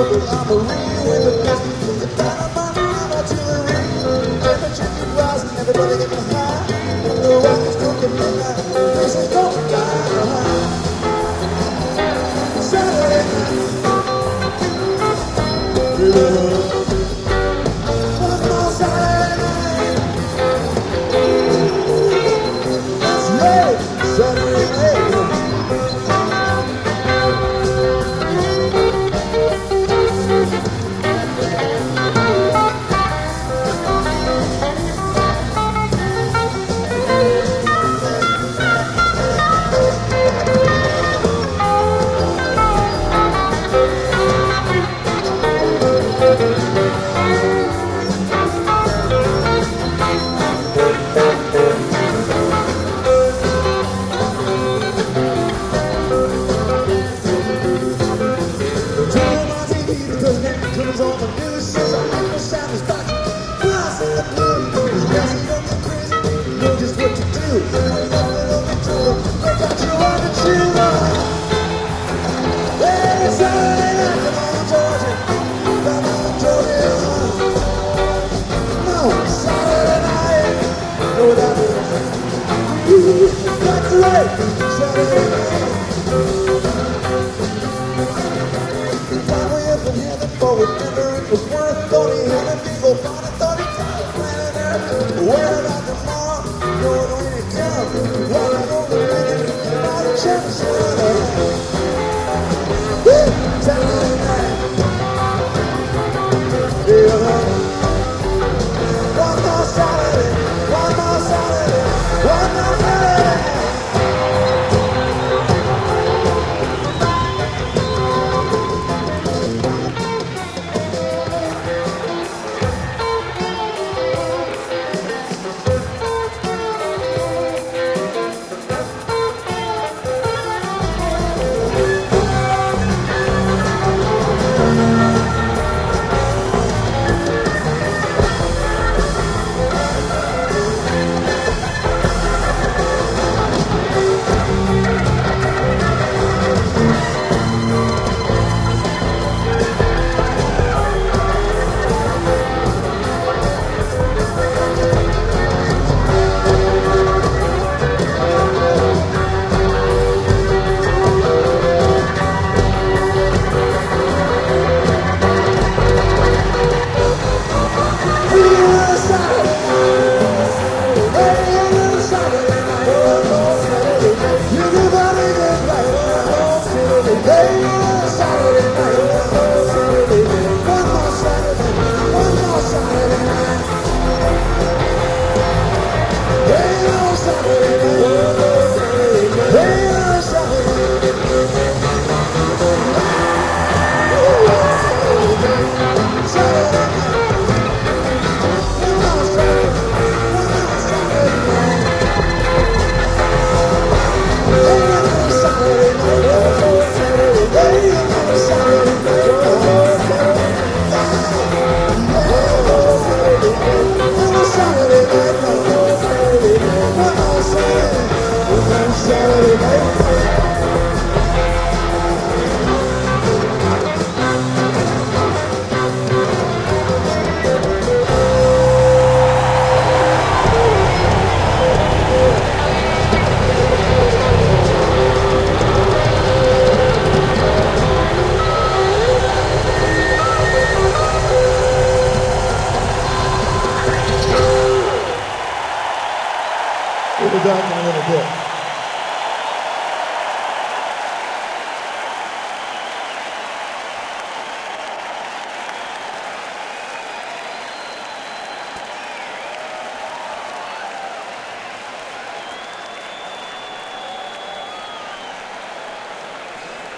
I'm a ring with the best. The dynamite out to the ring. And the chicken fries and everybody getting high. The rock is cooking midnight. This is going down. Saturday night. One more Saturday night. That's right. Saturday night. Turns on the news, says Uncle Sam is back. Flies in the blue, he's crazy, don't get crazy. Know just what to do. Ain't nothing on the tour. They got you on the chill. Hey, it's Saturday night, come on, Georgia. Come on, Georgia. No, Saturday night. No, that is. That's right, Saturday night. But whenever it was worth, thought he had a diesel phone and thought he found a planet Earth. Where about tomorrow? Knowing when it comes. Walking on the minute, all the chips are woo! Saturday night. Yeah. One more Saturday, one more Saturday, one more Saturday. We'll be back in a little bit.